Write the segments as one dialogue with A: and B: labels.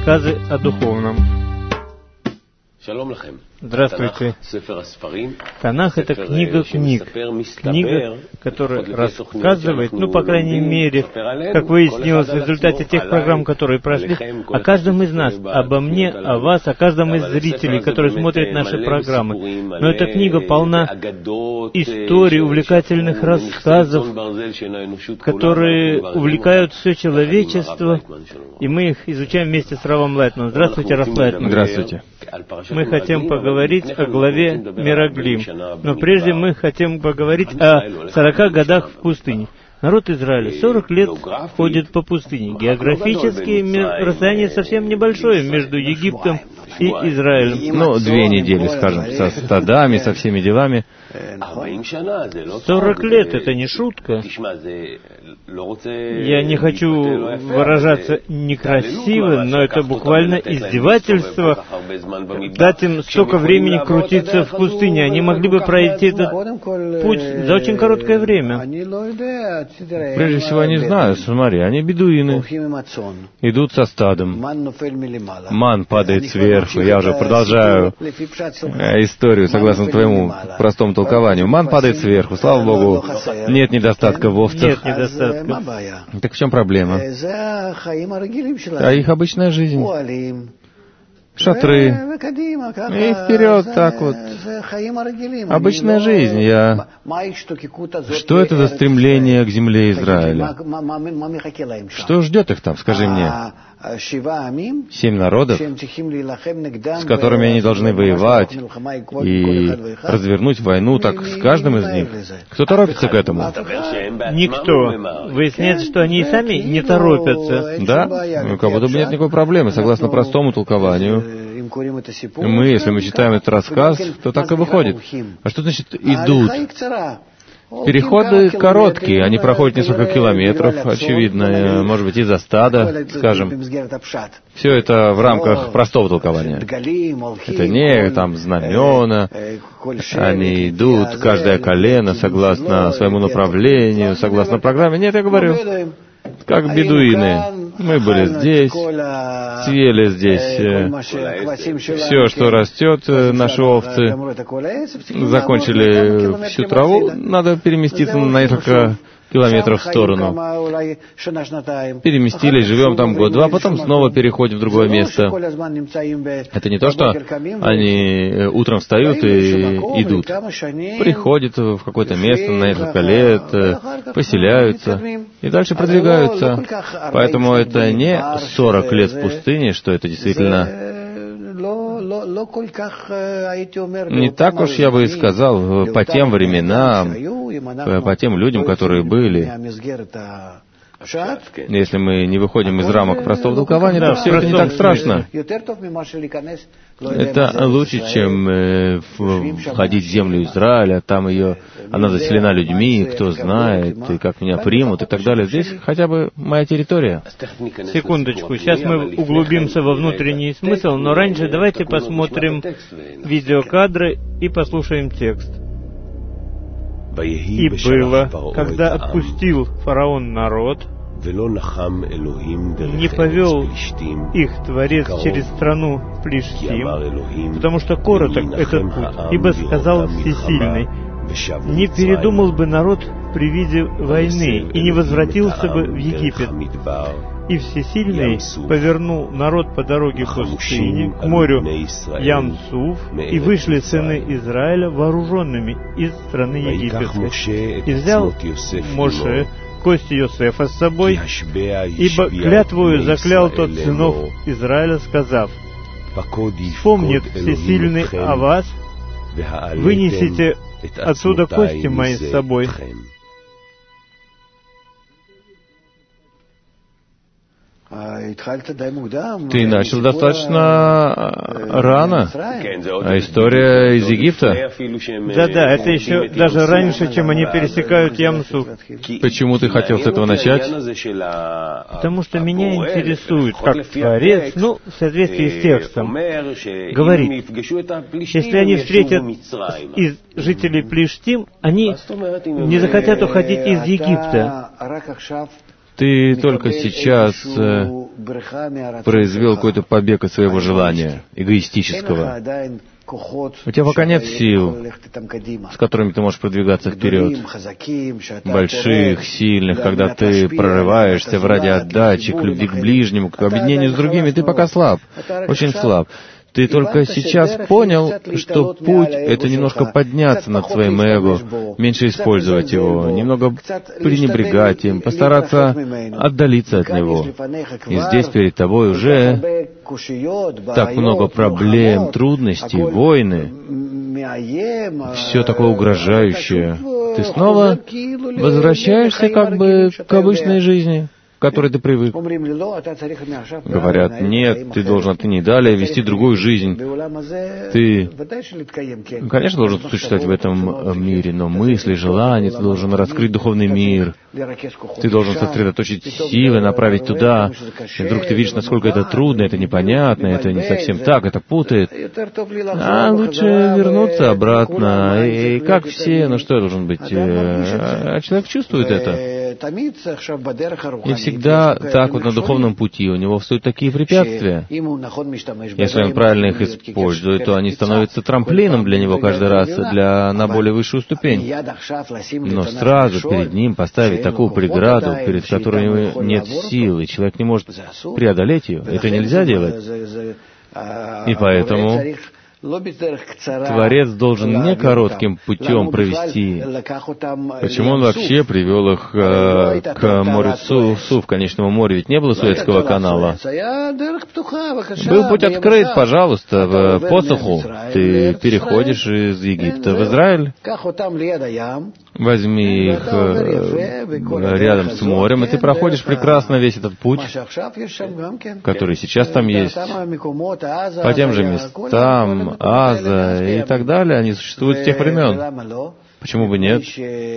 A: рассказы о духовном. Здравствуйте. Танах — это книга книг. Книга, которая рассказывает, по крайней мере, как выяснилось в результате тех программ, которые прошли, о каждом из нас, обо мне, о вас, о каждом из зрителей, которые смотрят наши программы. Но эта книга полна историй, увлекательных рассказов, которые увлекают все человечество, и мы их изучаем вместе с Равом Лайтманом. Здравствуйте, Рав Лайтман.
B: Здравствуйте.
A: Мы хотим поговорить о главе Мираглим, но прежде мы хотим поговорить о 40 годах в пустыне. Народ Израиля 40 лет ходит по пустыне. Географически расстояние совсем небольшое между Египтом и Израилем.
B: 2 недели, скажем, со стадами, со всеми делами.
A: 40 лет — это не шутка. Я не хочу выражаться некрасиво, но это буквально издевательство. Дать им столько времени крутиться в пустыне. Они могли бы пройти этот путь за очень короткое время.
B: Прежде всего, я не знаю, смотри, они бедуины, идут со стадом. Ман падает сверху. Я уже продолжаю историю, согласно твоему простому толкованию. Ман падает сверху, слава Богу, нет недостатка в овцах.
A: Нет недостатка.
B: Так в чем проблема? А их обычная жизнь. Шатры. И вперед, так вот. Обычная жизнь. Что это за стремление к земле Израиля? Что ждет их там, скажи мне? 7 народов, с которыми они должны воевать и развернуть войну, так с каждым из них. Кто торопится к этому?
A: Никто. Выясняется, что они и сами не торопятся.
B: Да? Как будто бы нет никакой проблемы, согласно простому толкованию. Мы, если мы читаем этот рассказ, то так и выходит. А что значит «идут»? Переходы короткие, они проходят несколько километров, очевидно, может быть, из-за стада, скажем. Все это в рамках простого толкования. Это не там знамена, они идут, каждое колено, согласно своему направлению, согласно программе. Нет, я говорю, как бедуины. Мы были здесь, съели здесь все, что растет, наши овцы, закончили всю траву, надо переместиться на несколько километров в сторону. Переместились, живем там год-два, потом снова переходим в другое место. Это не то, что они утром встают и идут. Приходят в какое-то место на несколько лет, поселяются и дальше продвигаются. Поэтому это не 40 лет в пустыне, что это действительно... Не так уж я бы и сказал, по тем временам, по тем людям, которые были. Если мы не выходим из рамок простого толкования, то все это не так страшно. Это лучше, чем входить в землю Израиля, там она заселена людьми, кто знает, и как меня примут, и так далее. Здесь хотя бы моя территория.
A: Секундочку, сейчас мы углубимся во внутренний смысл, но раньше давайте посмотрим видеокадры и послушаем текст. «И было, когда отпустил фараон народ, не повел их Творец через страну Плиштим, потому что короток этот путь, ибо сказал Всесильный, не передумал бы народ при виде войны и не возвратился бы в Египет. И Всесильный повернул народ по дороге к пустыне, к морю Ям-Суф, и вышли сыны Израиля вооруженными из страны египетской. И взял Моше кости Йосефа с собой, ибо клятвою заклял тот сынов Израиля, сказав, «Вспомнит Всесильный о вас, вынесите отсюда кости мои с собой».
B: Ты начал достаточно рано. А история из Египта?
A: Да, это еще даже раньше, чем они пересекают Ям-Суф.
B: Почему ты хотел с этого начать?
A: Потому что меня интересует, как Творец, в соответствии с текстом, говорит, если они встретят из жителей Плиштим, они не захотят уходить из Египта.
B: Ты только сейчас произвел какой-то побег от своего желания, эгоистического. У тебя пока нет сил, с которыми ты можешь продвигаться вперед, больших, сильных, когда ты прорываешься ради отдачи, к любви к ближнему, к объединению с другими, ты пока слаб, очень слаб. Ты только сейчас понял, что путь — это немножко подняться над своим эго, меньше использовать его, немного пренебрегать им, постараться отдалиться от него. И здесь перед тобой уже так много проблем, трудностей, войны, все такое угрожающее. Ты снова возвращаешься как бы к обычной жизни, к которой ты привык. Говорят, нет, ты должен отныне далее вести другую жизнь. Ты, конечно, должен существовать в этом мире, но мысли, желания, ты должен раскрыть духовный мир. Ты должен сосредоточить силы, направить туда. И вдруг ты видишь, насколько это трудно, это непонятно, это не совсем так, это путает. А лучше вернуться обратно. И как все, ну что должен быть? А человек чувствует это. И всегда так вот на духовном пути у него встают такие препятствия. Если он правильно их использует, то они становятся трамплином для него каждый раз на более высшую ступень. Но сразу перед ним поставить такую преграду, перед которой нет сил, и человек не может преодолеть ее, это нельзя делать. И поэтому Творец должен не коротким путем провести. Почему он вообще привел их к морю Су, в конечном море? Ведь не было Суэцкого канала. Был путь открыт, пожалуйста, по Суху. Ты переходишь из Египта в Израиль. Возьми их рядом с морем, и ты проходишь прекрасно весь этот путь, который сейчас там есть. По тем же местам, Аза и так далее, они существуют с тех времен. Почему бы нет?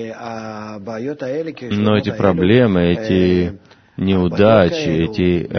B: Но эти проблемы, эти неудачи, эти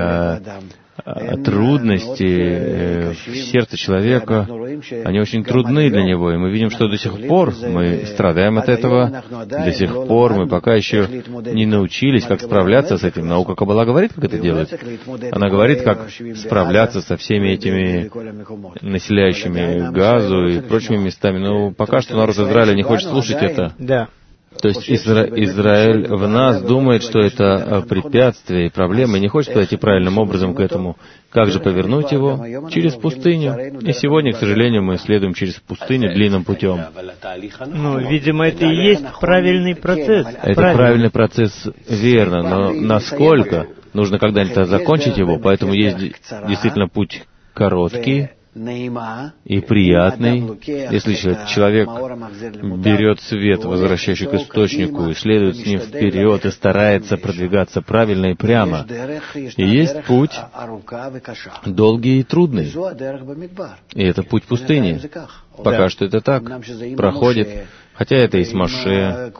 B: трудности в сердце человека, они очень трудны для него, и мы видим, что до сих пор мы страдаем от этого, до сих пор мы пока еще не научились, как справляться с этим. Наука Каббала говорит, как это делать. Она говорит, как справляться со всеми этими населяющими Газу и прочими местами. Но пока что народ Израиля не хочет слушать это.
A: Да.
B: То есть Израиль в нас думает, что это препятствие и проблема, и не хочет подойти правильным образом к этому. Как же повернуть его? Через пустыню. И сегодня, к сожалению, мы следуем через пустыню длинным путем.
A: Ну, видимо, это и есть правильный процесс.
B: Это правильный процесс, верно, но насколько? Нужно когда-нибудь закончить его, поэтому есть действительно путь короткий и приятный. Если человек берет свет, возвращающий к источнику, и следует с ним вперед, и старается продвигаться правильно и прямо. И есть путь долгий и трудный. И это путь пустыни. Пока что это так. Проходит. Хотя это и с Моше,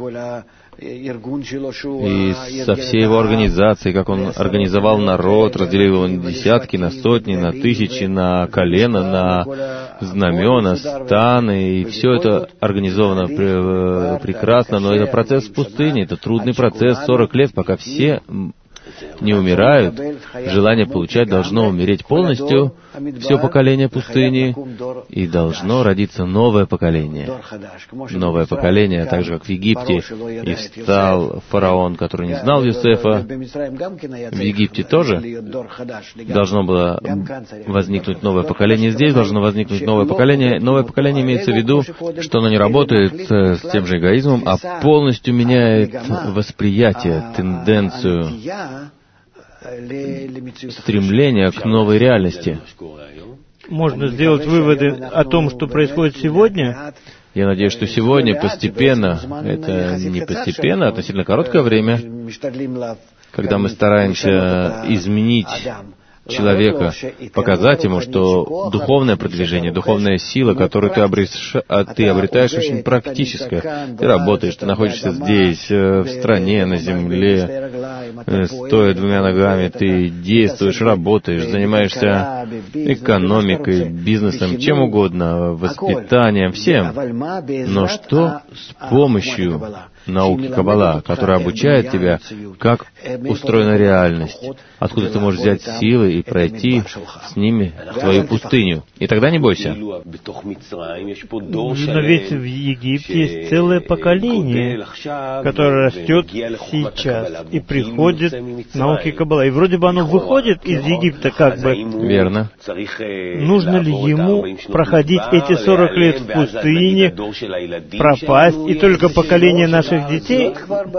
B: и со всей его организацией, как он организовал народ, разделил его на десятки, на сотни, на тысячи, на колена, на знамена, станы, и все это организовано прекрасно, но это процесс в пустыне, это трудный процесс, 40 лет, пока все не умирают. Желание получать должно умереть полностью, все поколение пустыни, и должно родиться новое поколение. Новое поколение, так же, как в Египте, и встал фараон, который не знал Юсефа. В Египте тоже должно было возникнуть новое поколение. Здесь должно возникнуть новое поколение. Новое поколение имеется в виду, что оно не работает с тем же эгоизмом, а полностью меняет восприятие, тенденцию, стремление к новой реальности.
A: Можно сделать выводы о том, что происходит сегодня?
B: Я надеюсь, что сегодня постепенно, это не постепенно, а относительно короткое время, когда мы стараемся изменить человека, показать ему, что духовное продвижение, духовная сила, которую ты обретаешь, очень практическая. Ты работаешь, ты находишься здесь, в стране, на земле, стоя двумя ногами, ты действуешь, работаешь, занимаешься экономикой, бизнесом, чем угодно, воспитанием, всем. Но что с помощью науки Каббала, которая обучает тебя, как устроена реальность, откуда ты можешь взять силы и пройти с ними в твою пустыню. И тогда не бойся.
A: Но ведь в Египте есть целое поколение, которое растет сейчас и приходит к науке Каббала. И вроде бы оно выходит из Египта как бы.
B: Верно.
A: Нужно ли ему проходить эти 40 лет в пустыне, пропасть, и только поколение наших детей?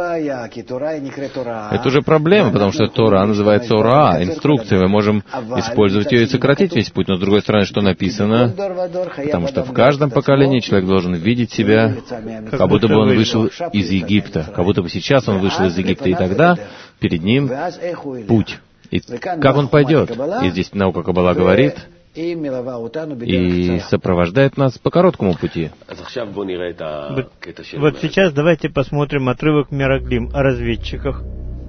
B: Это уже проблема, потому что Тора называется Ора, инструкция. Мы можем использовать ее и сократить весь путь. Но с другой стороны, что написано? Потому что в каждом поколении человек должен видеть себя, как будто бы он вышел из Египта, как будто бы сейчас он вышел из Египта, и тогда перед ним путь. И как он пойдет? И здесь наука Каббала говорит, и сопровождает нас по короткому пути.
A: Вот сейчас давайте посмотрим отрывок Мираглим о разведчиках.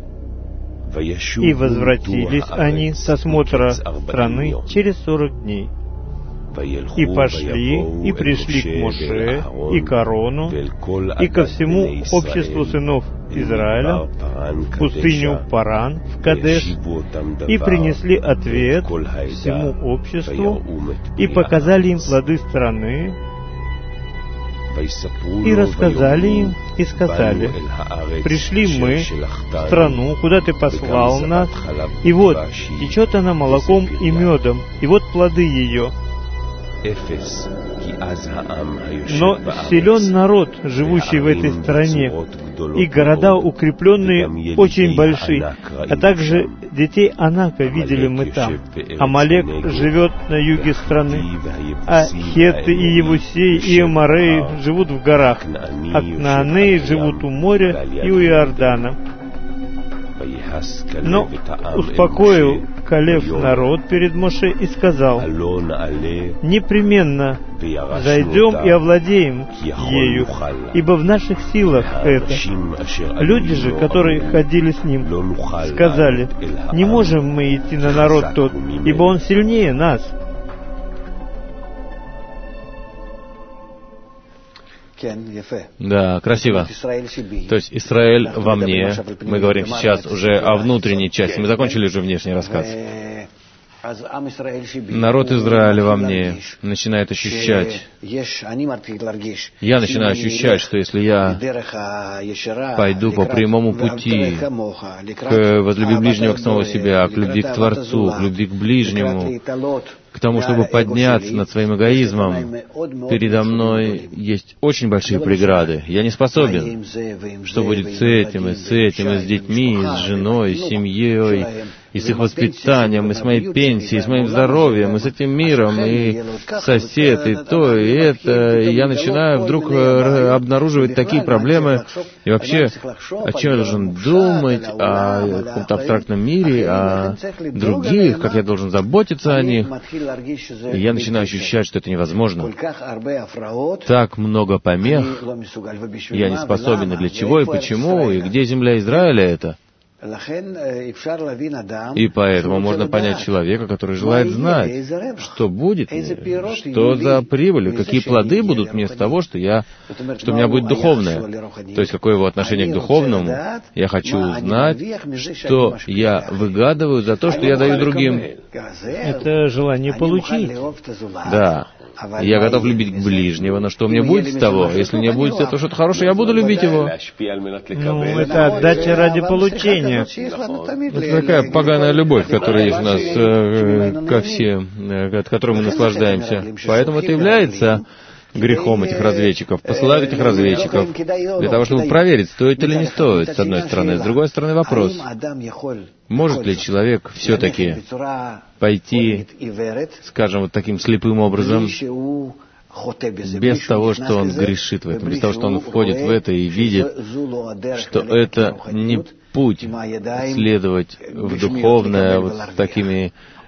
A: «И возвратились они с осмотра страны через 40 дней, и пошли, и пришли к Моше, и к Аарону, и ко всему обществу сынов Израиля, в пустыню Паран, в Кадеш, и принесли ответ всему обществу, и показали им плоды страны, и рассказали им, и сказали: пришли мы в страну, куда ты послал нас, и вот, течет она молоком и медом, и вот плоды ее. Но силен народ, живущий в этой стране, и города укрепленные очень большие, а также детей Анака видели мы там. Амалек живет на юге страны, а Хетты и Евусеи и Амореи живут в горах, а Кнаанеи живут у моря и у Иордана. Но успокоил Калев народ перед Моше и сказал: непременно зайдем и овладеем ею, ибо в наших силах это. Люди же, которые ходили с ним, сказали: не можем мы идти на народ тот, ибо он сильнее нас.
B: Да, красиво. То есть Израиль во мне. Мы говорим сейчас уже о внутренней части. Мы закончили уже внешний рассказ. Народ Израиля во мне начинает ощущать. Я начинаю ощущать, что если я пойду по прямому пути к возлюби ближнего к самого себя, к любви к Творцу, к любви к ближнему, к тому, чтобы подняться над своим эгоизмом, передо мной есть очень большие преграды. Я не способен. Что будет с этим, и с этим, и с детьми, и с женой, и с семьей, и с их воспитанием, и с моей пенсией, и с моим здоровьем, и с этим миром, и сосед, и то, и это. И я начинаю вдруг обнаруживать такие проблемы. И вообще, о чем я должен думать, о каком-то абстрактном мире, о других, как я должен заботиться о них. И я начинаю ощущать, что это невозможно. Так много помех. Я не способен. И для чего, и почему, и где земля Израиля это? И поэтому можно понять человека, который желает знать, что будет мне, что за прибыль, какие плоды будут мне с того, что у меня будет духовное. То есть, какое его отношение к духовному. Я хочу узнать, что я выгадываю за то, что я даю другим.
A: Это желание получить.
B: Да. Я готов любить ближнего, но что мне будет с того? Если мне будет с этого что-то хорошее, я буду любить его.
A: Ну, это отдача ради получения.
B: Это такая поганая любовь, которая есть у нас ко всем, от которой мы наслаждаемся. Поэтому это является грехом этих разведчиков. Посылают этих разведчиков для того, чтобы проверить, стоит или не стоит, с одной стороны. С другой стороны, вопрос: может ли человек все-таки пойти, скажем, вот таким слепым образом, без того, что он грешит в этом, без того, что он входит в это и видит, что это не путь следовать в духовное вот с такими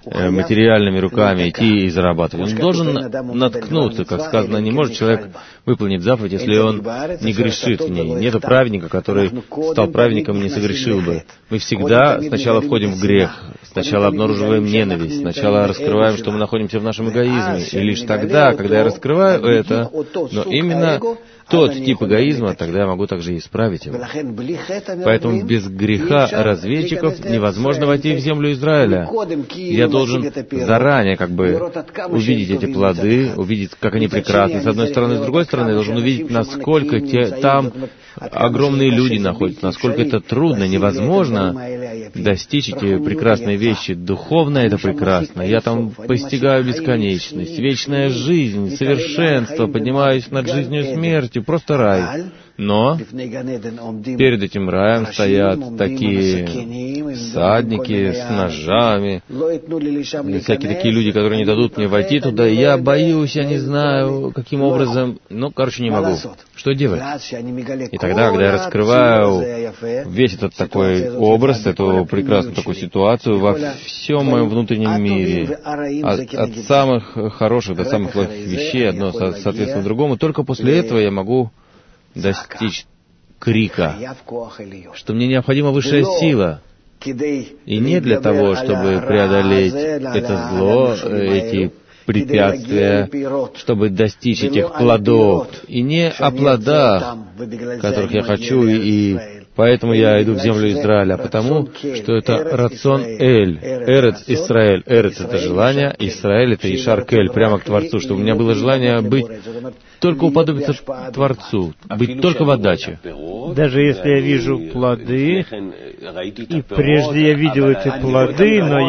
B: материальными руками идти и зарабатывать. Он должен наткнуться, как сказано, не может человек выполнить заповедь, если он не грешит в ней. Нет праведника, который стал праведником и не согрешил бы. Мы всегда сначала входим в грех, сначала обнаруживаем ненависть, сначала раскрываем, что мы находимся в нашем эгоизме. И лишь тогда, когда я раскрываю это, но именно тот тип эгоизма, тогда я могу также и исправить его. Поэтому без греха разведчиков невозможно войти в землю Израиля. Я должен заранее увидеть эти плоды, увидеть, как они прекрасны, с одной стороны, с другой стороны, я должен увидеть, насколько там огромные люди находятся, насколько это трудно, невозможно достичь эти прекрасные вещи. Духовно это прекрасно. Я там постигаю бесконечность, вечная жизнь, совершенство, поднимаюсь над жизнью и смертью, просто рай. Но перед этим раем стоят такие всадники с ножами, всякие такие люди, которые не дадут мне войти туда. Я боюсь, я не знаю, каким образом. Не могу. Что делать? И тогда, когда я раскрываю весь этот такой образ, эту прекрасную такую ситуацию во всем моем внутреннем мире, от самых хороших до самых плохих вещей, одно соответственно другому, только после этого я могу достичь крика, что мне необходима высшая сила. И не для того, чтобы преодолеть это зло, эти препятствия, чтобы достичь этих плодов. И не о плодах, которых я хочу, и поэтому я иду в землю Израиля, потому что это рацион Эль, Эрец Исраэль. Эрец — это желание, Исраэль — это Ишар Кель, прямо к Творцу, чтобы у меня было желание быть только уподобиться Творцу, быть только в отдаче.
A: Даже если я вижу плоды, и прежде я видел эти плоды, но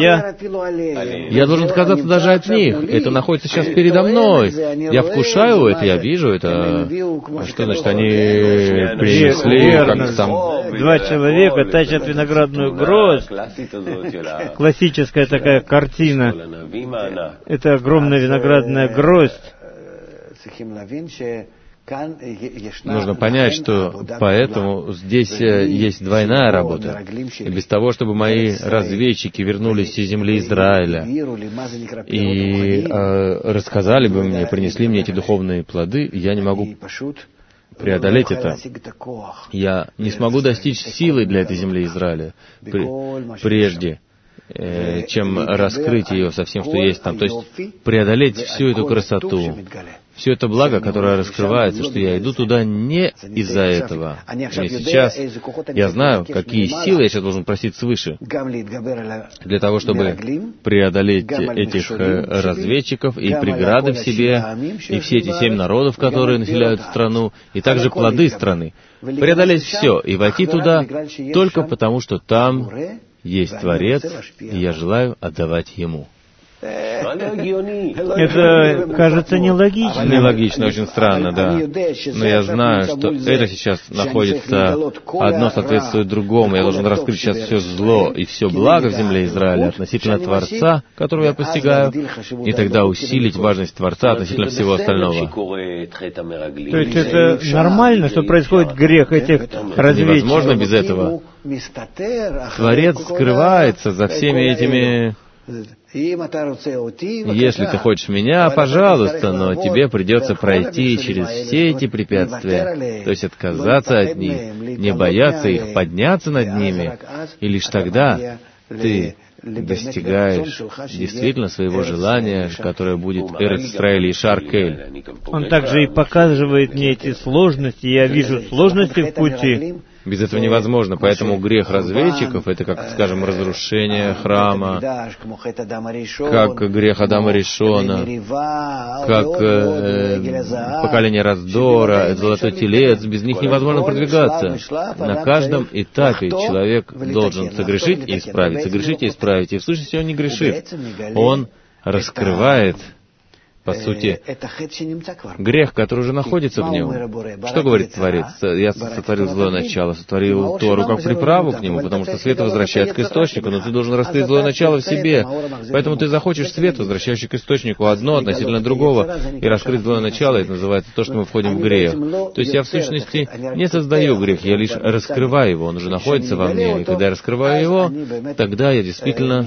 A: я
B: должен отказаться даже от них. Это находится сейчас передо мной. Я вкушаю это, я вижу это. Что значит, они принесли, как там...
A: Два человека тащат виноградную гроздь. Классическая такая картина. Это огромная виноградная гроздь.
B: Нужно понять, что поэтому здесь есть двойная работа. И без того, чтобы мои разведчики вернулись из земли Израиля и рассказали бы мне, принесли мне эти духовные плоды, я не могу преодолеть это. Я не смогу достичь силы для этой земли Израиля прежде, чем раскрыть ее со всем, что есть там. То есть преодолеть всю эту красоту, все это благо, которое раскрывается, что я иду туда не из-за этого. И сейчас я знаю, какие силы я сейчас должен просить свыше для того, чтобы преодолеть этих разведчиков и преграды в себе, и все эти 7 народов, которые населяют страну, и также плоды страны. Преодолеть все и войти туда только потому, что там есть Творец, и я желаю отдавать Ему.
A: Это кажется нелогичным.
B: Нелогично, очень странно, да. Но я знаю, что это сейчас находится, одно соответствует другому. Я должен раскрыть сейчас все зло и все благо в земле Израиля относительно Творца, которого я постигаю, и тогда усилить важность Творца относительно всего остального.
A: То есть это нормально, что происходит грех этих разведчиков?
B: Невозможно без этого. Творец скрывается за всеми этими... Если ты хочешь меня, пожалуйста, но тебе придется пройти через все эти препятствия, то есть отказаться от них, не бояться их, подняться над ними, и лишь тогда ты достигаешь действительно своего желания, которое будет Эрец Исраэль и Ишар Кель.
A: Он также и показывает мне эти сложности, я вижу сложности в пути.
B: Без этого невозможно, поэтому грех разведчиков — это, как, скажем, разрушение храма, как грех Адама Ришона, как поколение раздора, золотой телец. Без них невозможно продвигаться. На каждом этапе человек должен согрешить и исправить, согрешить и исправить. И в сущности он не грешит. Он раскрывает по сути, грех, который уже находится в нем. Что говорит Творец? Я сотворил злое начало, сотворил Тору как приправу к нему, потому что свет возвращается к источнику, но ты должен раскрыть злое начало в себе. Поэтому ты захочешь свет, возвращающий к источнику, одно относительно другого, и раскрыть злое начало, это называется то, что мы входим в грех. То есть я в сущности не создаю грех, я лишь раскрываю его, он уже находится во мне, и когда я раскрываю его, тогда я действительно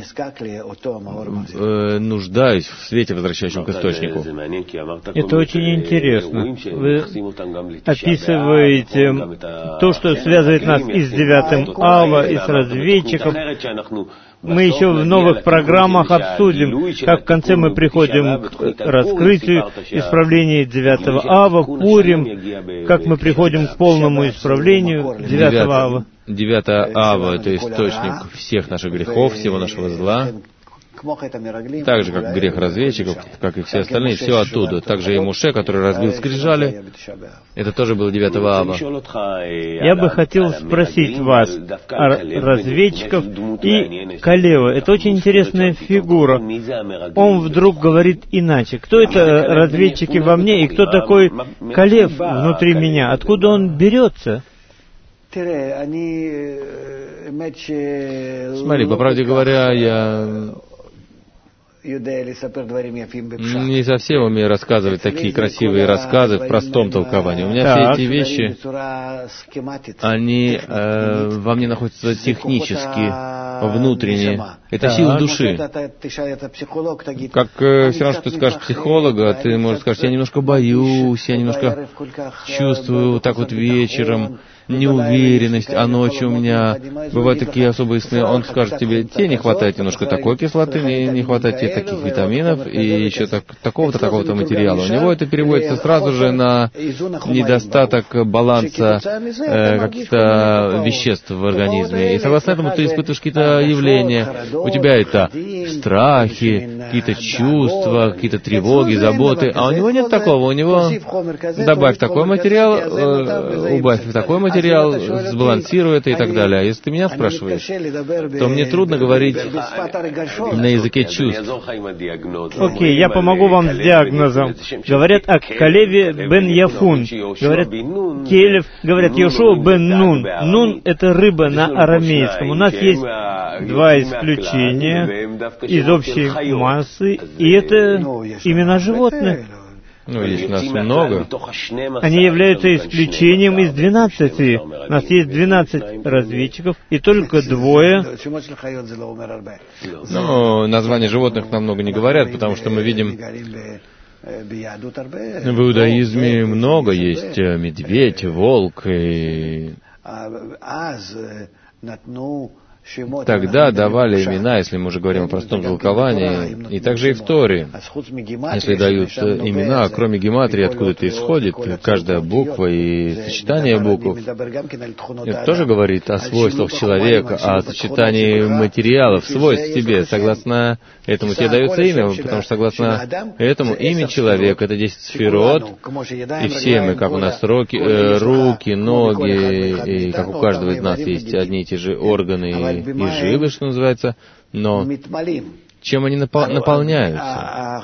B: нуждаюсь в свете, возвращающем к источнику.
A: Это очень интересно. Вы описываете то, что связывает нас и с 9 ава, и с разведчиком. Мы еще в новых программах обсудим, как в конце мы приходим к раскрытию, исправлению 9 ава, Пурим, как мы приходим к полному исправлению 9 ава.
B: 9 ава — это источник всех наших грехов, всего нашего зла. Так же, как грех разведчиков, как и все остальные, все оттуда. Также и Моше, который разбил скрижали, это тоже был 9 ава.
A: Я бы хотел спросить вас о разведчиков и Калева. Это очень интересная фигура. Он вдруг говорит иначе. Кто это разведчики во мне, и кто такой Калев внутри меня? Откуда он берется?
B: Смотри, по правде говоря, я не совсем умею рассказывать такие красивые рассказы в простом толковании. У меня все эти вещи, они во мне находятся технически, внутренне. Это сила души. Как все равно, что ты скажешь психолога, ты можешь сказать, я немножко боюсь, я немножко чувствую вот так вот вечером неуверенность, а ночью у меня бывают такие особые сны. Он скажет тебе, тебе не хватает немножко такой кислоты, не хватает тебе таких витаминов и еще такого-то, такого-то материала. У него это переводится сразу же на недостаток баланса каких-то веществ в организме. И согласно этому ты испытываешь какие-то явления. У тебя это страхи, какие-то чувства, какие-то тревоги, заботы. А у него нет такого. У него добавь такой материал, убавь такой материал, сбалансируй это и так далее. А если ты меня спрашиваешь, то мне трудно говорить на языке чувств.
A: Окей, я помогу вам с диагнозом. Говорят о Калеве бен Яфун. Говорят Келев, говорят Йошуа бен Нун. Нун — это рыба на арамейском. У нас есть два исключения из общей массы, и это имена животных.
B: Ну, есть у нас много.
A: Они являются исключением из 12. У нас есть 12 разведчиков, и только 2.
B: Но названия животных нам много не говорят, потому что мы видим, в иудаизме много есть медведь, волк и... Тогда давали имена, если мы уже говорим о простом толковании, и также и в Торе. Если дают имена, кроме гематрии, откуда это исходит, каждая буква и сочетание букв, это тоже говорит о свойствах человека, о сочетании материалов, свойств в тебе. Согласно этому тебе дается имя, потому что согласно этому имя человека — это 10 сферот, и все мы, как у нас руки, ноги, и как у каждого из нас есть одни и те же органы и жилы, что называется, но чем они наполняются?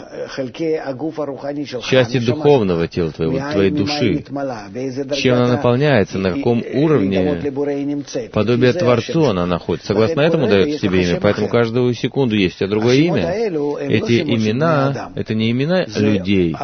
B: Части духовного тела твоего, твоей души. Чем она наполняется, на каком уровне подобие Творцу она находится. Согласно этому дается тебе имя, поэтому каждую секунду есть у тебя другое имя. Эти имена — это не имена людей,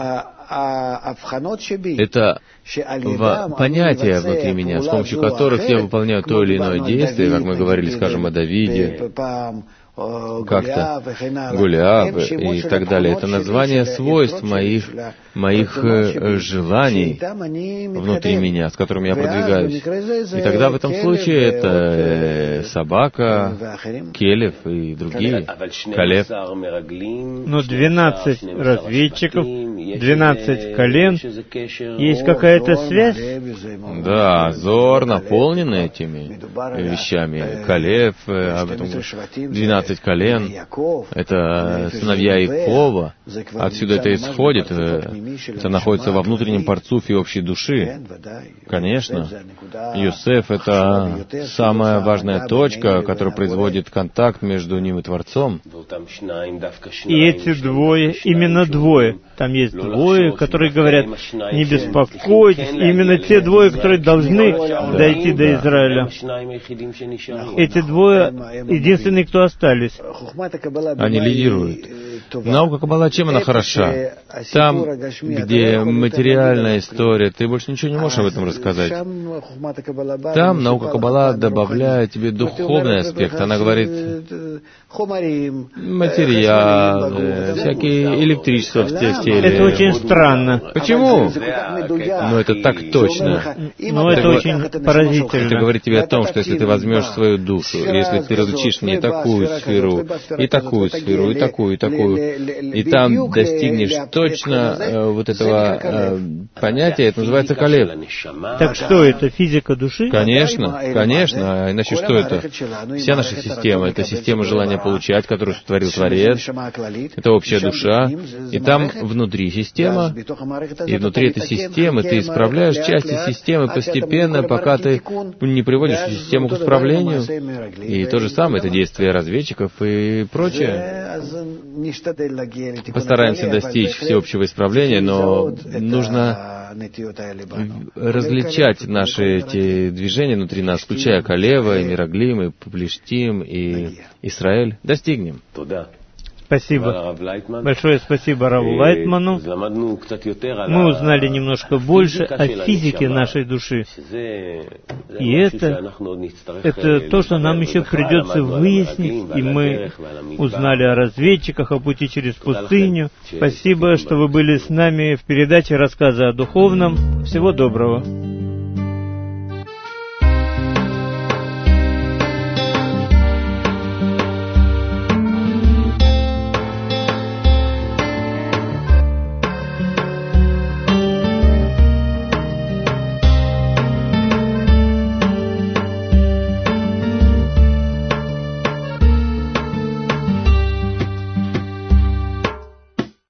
B: это понятия внутри меня, с помощью которых я выполняю то или иное действие, как мы говорили, скажем, о Давиде, как-то Голиаф и так далее. Это название свойств моих желаний внутри меня, с которыми я продвигаюсь. И тогда в этом случае это собака, Келев и другие, Калев.
A: Но 12 разведчиков, 12 12 колен. Есть какая-то связь?
B: Да, Зоар наполнен этими вещами. Калев, 12 колен, это сыновья Якова. Отсюда это исходит. Это находится во внутреннем парцуфе общей души. Конечно. Йосеф — это самая важная точка, которая производит контакт между ним и Творцом.
A: И эти двое, именно двое. Там есть двое, которые говорят: не беспокойтесь. И именно те двое, которые должны дойти до Израиля. Эти двое единственные, кто остались.
B: Они лидируют. Наука Каббала, чем она хороша? Там, где материальная история, ты больше ничего не можешь об этом рассказать. Там наука Каббала добавляет тебе духовный аспект. Она говорит: материалы, всякие электричества в теле.
A: Это очень странно.
B: Почему? Но это так точно.
A: Но это очень поразительно.
B: Это говорит тебе о том, что если ты возьмешь свою душу, если ты различишь не такую сферу, и такую сферу, и такую, и там достигнешь точно вот этого понятия, это называется калев.
A: Так что это, физика души?
B: Конечно, конечно, а иначе что это? Вся наша система — это система желания получать, которую сотворил Творец, это общая душа, и там внутри система, и внутри этой системы ты исправляешь части системы постепенно, пока ты не приводишь эту систему к исправлению. И то же самое, это действие разведчиков и прочее. Постараемся достичь всеобщего исправления, но нужно различать наши эти движения внутри нас, включая Калева, и Мираглим, и Плештим, и Исраэль. Достигнем.
A: Спасибо. Большое спасибо Раву Лайтману. Мы узнали немножко больше о физике нашей души. И это то, что нам еще придется выяснить. И мы узнали о разведчиках, о пути через пустыню. Спасибо, что вы были с нами в передаче «Рассказы о духовном». Всего доброго.